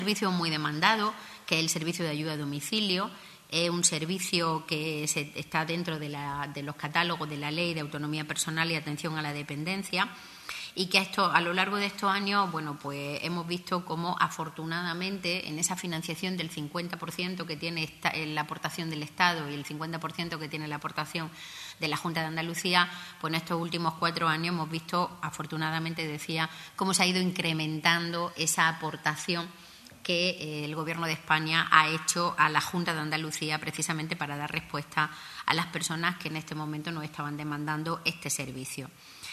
servicio muy demandado, que es el servicio de ayuda a domicilio. Es un servicio que está dentro de los catálogos de la Ley de Autonomía Personal y Atención a la Dependencia, y que a lo largo de estos años, pues hemos visto cómo, afortunadamente, en esa financiación del 50% que tiene la aportación del Estado y el 50% que tiene la aportación de la Junta de Andalucía, pues en estos últimos 4 años hemos visto, afortunadamente, cómo se ha ido incrementando esa aportación que el Gobierno de España ha hecho a la Junta de Andalucía, precisamente para dar respuesta a las personas que en este momento nos estaban demandando este servicio.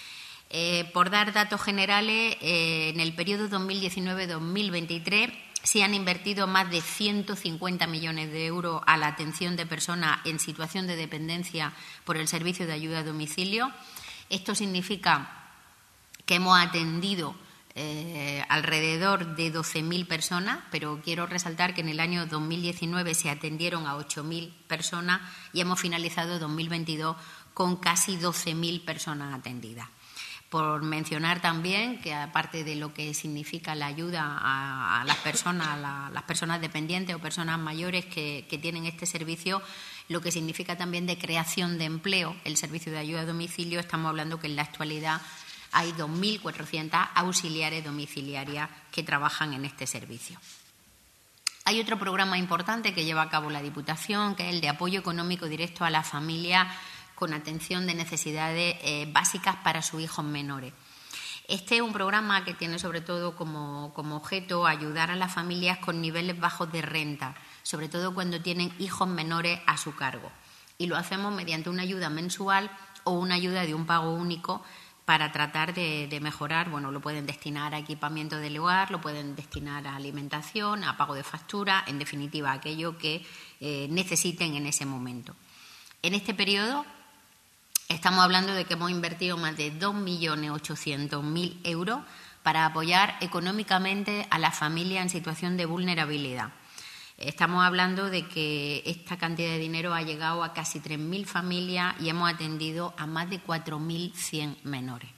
Por dar datos generales, en el periodo 2019-2023 se han invertido más de 150 millones de euros a la atención de personas en situación de dependencia por el servicio de ayuda a domicilio. Esto significa que hemos atendido alrededor de 12.000 personas, pero quiero resaltar que en el año 2019 se atendieron a 8.000 personas y hemos finalizado 2022 con casi 12.000 personas atendidas. Por mencionar también que, aparte de lo que significa la ayuda a las personas dependientes o personas mayores que tienen este servicio, lo que significa también de creación de empleo, el servicio de ayuda a domicilio, estamos hablando que en la actualidad hay 2.400 auxiliares domiciliarias que trabajan en este servicio. Hay otro programa importante que lleva a cabo la Diputación, que es el de apoyo económico directo a la familia con atención de necesidades básicas para sus hijos menores. Este es un programa que tiene sobre todo como objeto ayudar a las familias con niveles bajos de renta, sobre todo cuando tienen hijos menores a su cargo. Y lo hacemos mediante una ayuda mensual o una ayuda de un pago único para tratar de mejorar. Lo pueden destinar a equipamiento del hogar, lo pueden destinar a alimentación, a pago de factura, en definitiva, aquello que necesiten en ese momento. En este periodo estamos hablando de que hemos invertido más de 2.800.000 euros para apoyar económicamente a las familias en situación de vulnerabilidad. Estamos hablando de que esta cantidad de dinero ha llegado a casi 3.000 familias y hemos atendido a más de 4.100 menores.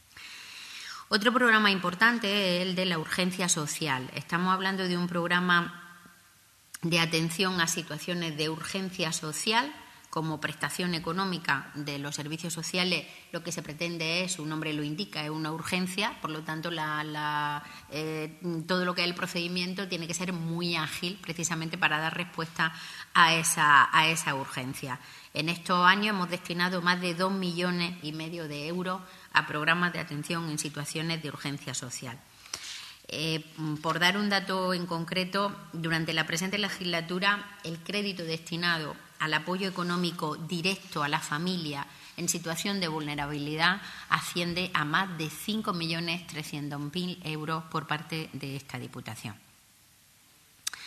Otro programa importante es el de la urgencia social. Estamos hablando de un programa de atención a situaciones de urgencia social. Como prestación económica de los servicios sociales, lo que se pretende es, su nombre lo indica, es una urgencia, por lo tanto todo lo que es el procedimiento tiene que ser muy ágil, precisamente para dar respuesta a esa urgencia. En estos años hemos destinado más de 2,5 millones de euros a programas de atención en situaciones de urgencia social. Por dar un dato en concreto, durante la presente legislatura, el crédito destinado al apoyo económico directo a la familia en situación de vulnerabilidad asciende a más de 5.300.000 euros por parte de esta Diputación.